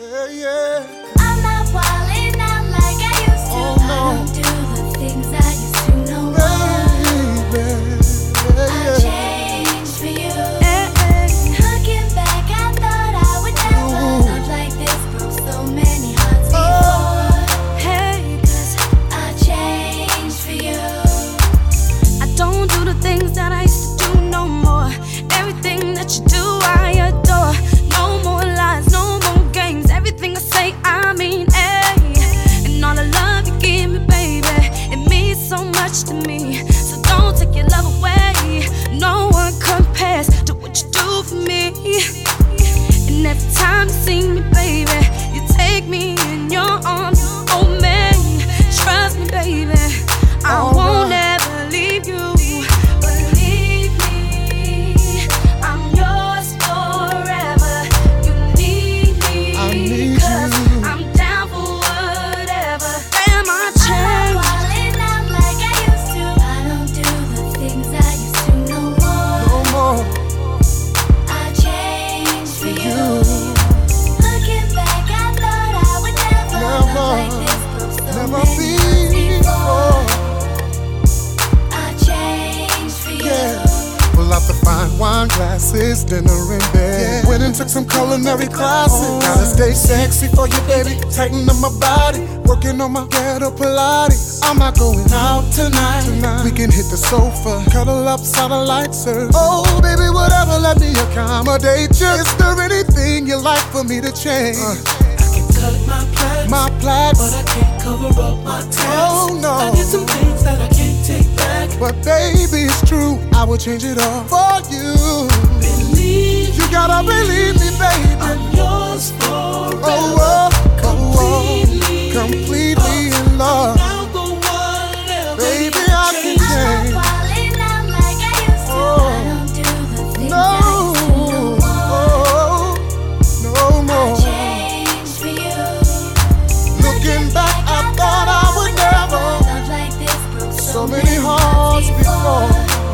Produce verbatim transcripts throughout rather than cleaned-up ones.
Yeah, yeah. I'm not wildin' out like I used to. Oh, no. I don't do the things I used to no more. Baby, yeah, I yeah. changed for you. Looking back, I thought I would never Ooh. love like this. Broke so many hearts before. Hey, 'cause I changed for you. I don't do the things that I used to do no more. Everything that you do, I adore. No more lies, no more games. Everything I say, I mean, ay. And all the love you give me, baby, it means so much to me. So don't take your love away. No one compares to what you do for me. And every time you see me, baby, you take me in your arms. Oh man, trust me, baby, I All won't right. ever leave you. Believe me, I'm yours forever. You need me, I need 'cause you. I'm down for whatever. Damn, I I'm not changed. wildin' out like I used to. I don't do the things I used to no more. No more I changed for you. you. Looking back, I thought I would never, Never, love like this. Broke so never many be hearts before. before. I changed for you. Yeah. Pull out the fine wine glasses, dinner in bed. Yeah. Went and took some culinary classes. Gotta stay sexy for you, baby. Tighten up my body, working on my ghetto Pilates. I'm not going out tonight. tonight. We can hit the sofa, cuddle up, satellite surf. Oh, baby, whatever, let me accommodate you. Is there anything you like for me to change? Uh, I can cut my plans, my plans, but I can't cover up my tats. Oh, no. I did some things that I can't take back. but baby, it's true. I will change it all for you. Believe You gotta believe me, baby. I'm yours forever. Oh, oh, oh, completely, oh, completely in love. Now go whatever. Baby, you I can change. change. I'm not wildin' out like I used to. Oh. I don't do the things No, I used to no more. oh, no I more. changed for you. Looking back, I thought I would never. Love like this broke So many hearts before.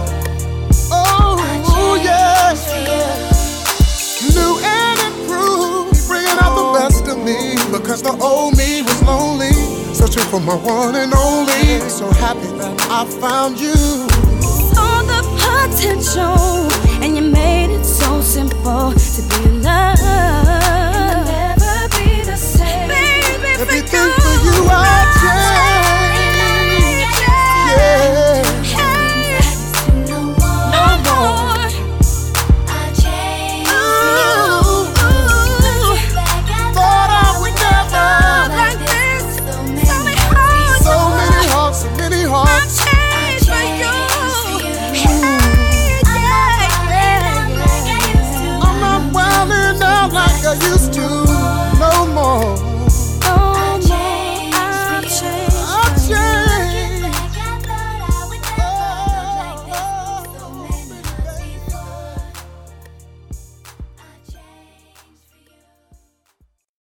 Oh, yeah. New and improved, bringing out the best of me. Because the old me was lonely, searching for my one and only. So happy that I found you. Saw the potential, and you made it so simple to be in love. And never be the same. Baby, Everything for you I change. Yeah. Hey, No more. no more. I changed for you. Ooh, ooh. Back, I Thought I would never. Like this, so so many many hearts. So many hearts, so many I hearts. changed for you. Hey, yeah, yeah, yeah. I'm not wilding out like I used to.